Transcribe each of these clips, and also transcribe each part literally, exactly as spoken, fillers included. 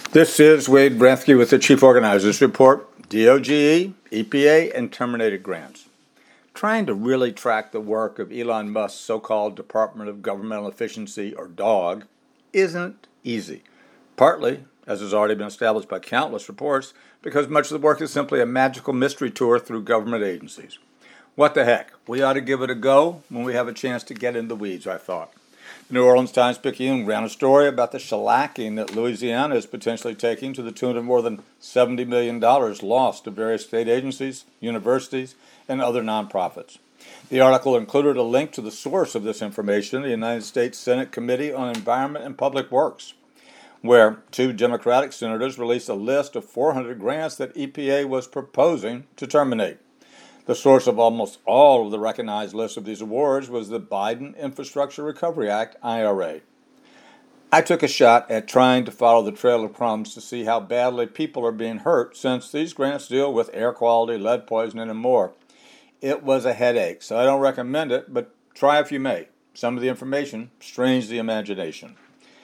This is Wade Brethke with the Chief Organizers Report, D O G E, E P A, and terminated grants. Trying to really track the work of Elon Musk's so-called Department of Governmental Efficiency, or DOG, isn't easy. Partly, as has already been established by countless reports, because much of the work is simply a magical mystery tour through government agencies. What the heck? We ought to give it a go when we have a chance to get in the weeds, I thought. The New Orleans Times-Picayune ran a story about the shellacking that Louisiana is potentially taking to the tune of more than seventy million dollars lost to various state agencies, universities, and other nonprofits. The article included a link to the source of this information, the United States Senate Committee on Environment and Public Works, where two Democratic senators released a list of four hundred grants that E P A was proposing to terminate. The source of almost all of the recognized lists of these awards was the Biden Infrastructure Recovery Act, I R A. I took a shot at trying to follow the trail of crumbs to see how badly people are being hurt, since these grants deal with air quality, lead poisoning, and more. It was a headache, so I don't recommend it, but try if you may. Some of the information strains the imagination.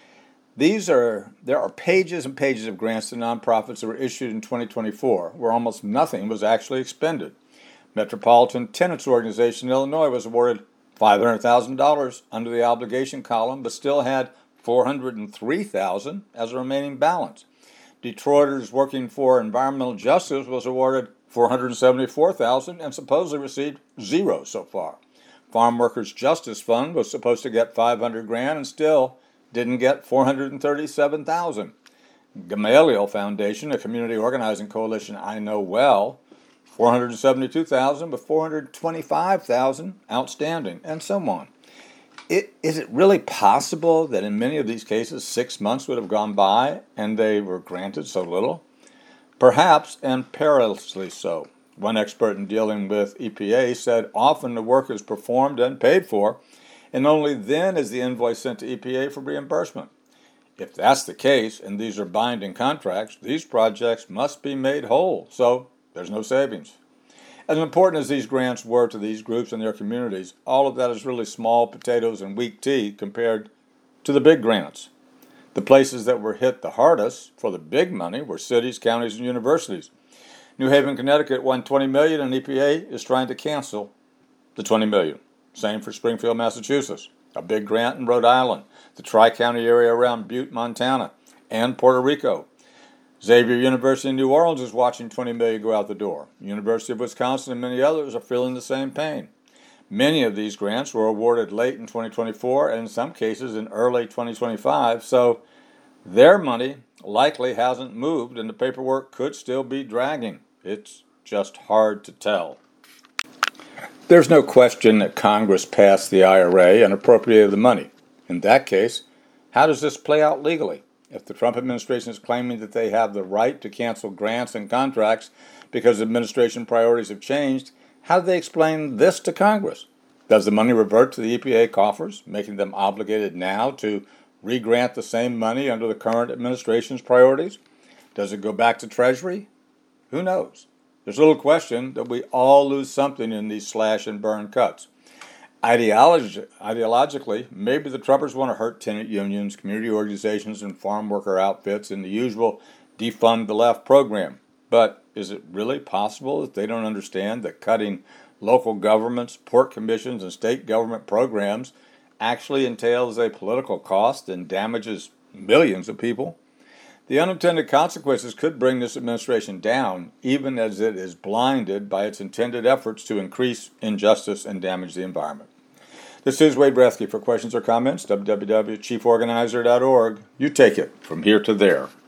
These are there are pages and pages of grants to nonprofits that were issued in twenty twenty-four, where almost nothing was actually expended. Metropolitan Tenants Organization in Illinois was awarded five hundred thousand dollars under the obligation column, but still had four hundred three thousand dollars as a remaining balance. Detroiters Working for Environmental Justice was awarded four hundred seventy-four thousand dollars and supposedly received zero so far. Farm Workers Justice Fund was supposed to get five hundred grand and still didn't get four hundred thirty-seven thousand dollars. Gamaliel Foundation, a community organizing coalition I know well, four hundred seventy-two thousand dollars, but four hundred twenty-five thousand dollars outstanding, and so on. It, is it really possible that in many of these cases six months would have gone by and they were granted so little? Perhaps, and perilously so. One expert in dealing with E P A said often the work is performed and paid for, and only then is the invoice sent to E P A for reimbursement. If that's the case, and these are binding contracts, these projects must be made whole, so there's no savings. As important as these grants were to these groups and their communities, all of that is really small potatoes and weak tea compared to the big grants. The places that were hit the hardest for the big money were cities, counties, and universities. New Haven, Connecticut won twenty million dollars, and E P A is trying to cancel the twenty million dollars. Same for Springfield, Massachusetts, a big grant in Rhode Island, the Tri-County area around Butte, Montana, and Puerto Rico. Xavier University in New Orleans is watching twenty million dollars go out the door. University of Wisconsin and many others are feeling the same pain. Many of these grants were awarded late in twenty twenty-four and in some cases in early twenty twenty-five, so their money likely hasn't moved and the paperwork could still be dragging. It's just hard to tell. There's no question that Congress passed the I R A and appropriated the money. In that case, how does this play out legally? If the Trump administration is claiming that they have the right to cancel grants and contracts because administration priorities have changed, how do they explain this to Congress? Does the money revert to the E P A coffers, making them obligated now to re-grant the same money under the current administration's priorities? Does it go back to Treasury? Who knows? There's little question that we all lose something in these slash and burn cuts. Ideologi- ideologically, maybe the Trumpers want to hurt tenant unions, community organizations, and farm worker outfits in the usual defund the left program. But is it really possible that they don't understand that cutting local governments, port commissions, and state government programs actually entails a political cost and damages millions of people? The unintended consequences could bring this administration down, even as it is blinded by its intended efforts to increase injustice and damage the environment. This is Wade Brethke. For questions or comments, w w w dot chief organizer dot org. You take it from here to there.